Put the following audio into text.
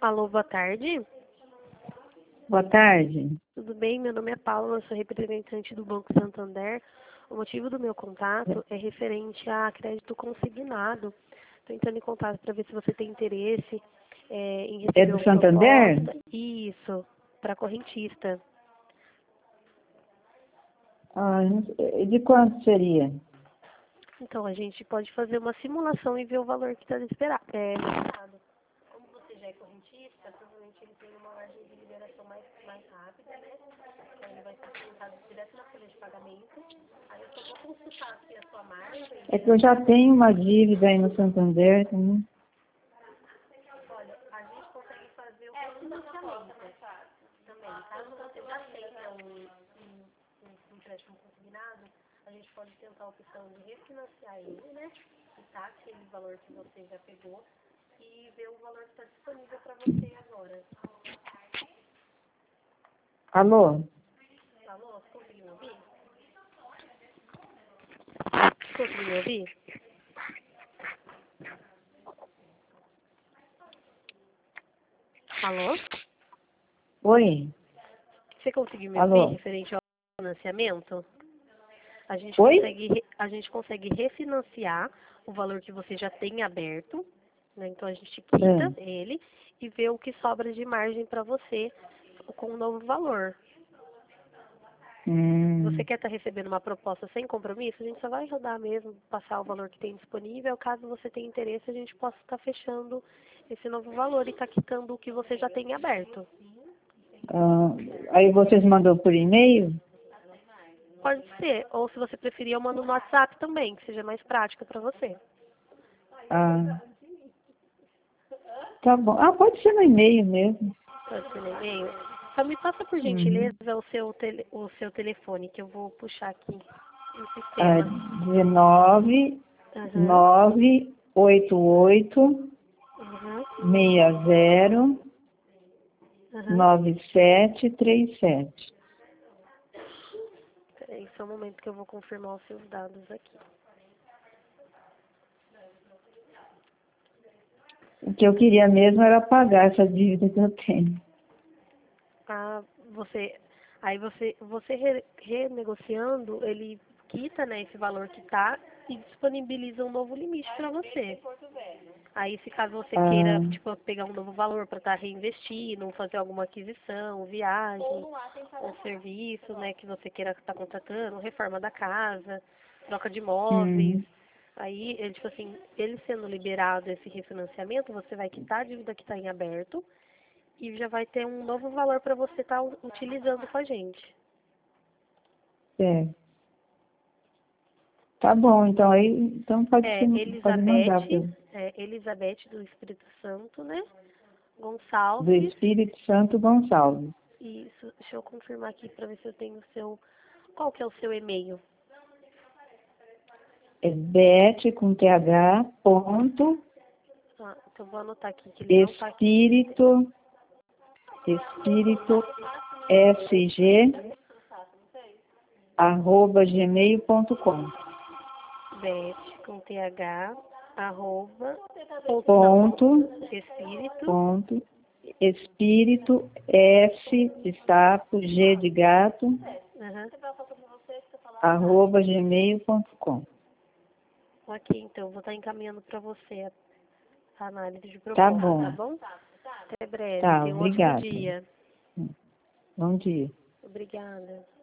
Alô, boa tarde. Boa tarde. Tudo bem? Meu nome é Paula, eu sou representante do Banco Santander. O motivo do meu contato é referente a crédito consignado. Estou entrando em contato para ver se você tem interesse em receber É do uma Santander? proposta. Isso, para correntista. De quanto seria? Então, a gente pode fazer uma simulação e ver o valor que está esperado. Como você já é correntista, provavelmente ele tem uma margem de liberação mais rápida, né? Então, ele vai ser descontado direto na folha de pagamento. Aí eu só vou consultar aqui a sua margem. É que eu já tenho uma dívida aí no Santander também. Olha, a gente consegue fazer o refinanciamento também. Caso você já tenha um empréstimo consignado, a gente pode tentar a opção de refinanciar ele, né? Quitar aquele valor que você já pegou e ver o valor que está disponível para você agora. Alô? Alô, você conseguiu me ouvir? Conseguiu me ouvir? Alô? Oi? Você conseguiu me ouvir Alô? referente ao financiamento? A gente Oi? consegue refinanciar o valor que você já tem aberto, né? Então a gente quita ele e vê o que sobra de margem para você com um novo valor. Você quer estar recebendo uma proposta sem compromisso? A gente só vai rodar mesmo, passar o valor que tem disponível. Caso você tenha interesse, a gente possa estar fechando esse novo valor e estar quitando o que você já tem aberto. Aí vocês mandam por e-mail? Pode ser. Ou se você preferir, eu mando no WhatsApp também, que seja mais prático para você. Ah, tá bom. Pode ser no e-mail mesmo. Pode ser no e-mail. Só me passa, por Uhum. gentileza, o seu telefone, que eu vou puxar aqui no Ah, sistema. 19 Aham. 988 Aham. 60 Aham. 9737. Peraí, só um momento que eu vou confirmar os seus dados aqui. O que eu queria mesmo era pagar essa dívida que eu tenho. Ah, renegociando, ele quita, né, esse valor que tá e disponibiliza um novo limite para você. Aí, se caso você queira, Ah, tipo, pegar um novo valor para estar reinvestindo, fazer alguma aquisição, viagem, um serviço, né, que você queira estar contratando, reforma da casa, troca de móveis. hum, Aí, ele, tipo assim, ele sendo liberado esse refinanciamento, você vai quitar a dívida que está em aberto e já vai ter um novo valor para você estar utilizando com a gente. é. Tá bom, então aí então É pode mandar Elizabeth do Espírito Santo, né? do Gonçalves. Espírito Santo Gonçalves. Isso, deixa eu confirmar aqui para ver se eu tenho o seu. Qual que é o seu e-mail? É Beth com TH, ponto, Então vou anotar aqui que ele não está aqui. espírito sg, @gmail.com. Beth com TH, arroba, Ponto, espírito, ponto, espírito, S de sapo, G de gato, aham. @gmail.com. Ok, então vou estar encaminhando para você a análise de Tá proposta, tá bom. bom? Até breve, Tá, tenha um ótimo obrigada. dia. Bom dia. Obrigada.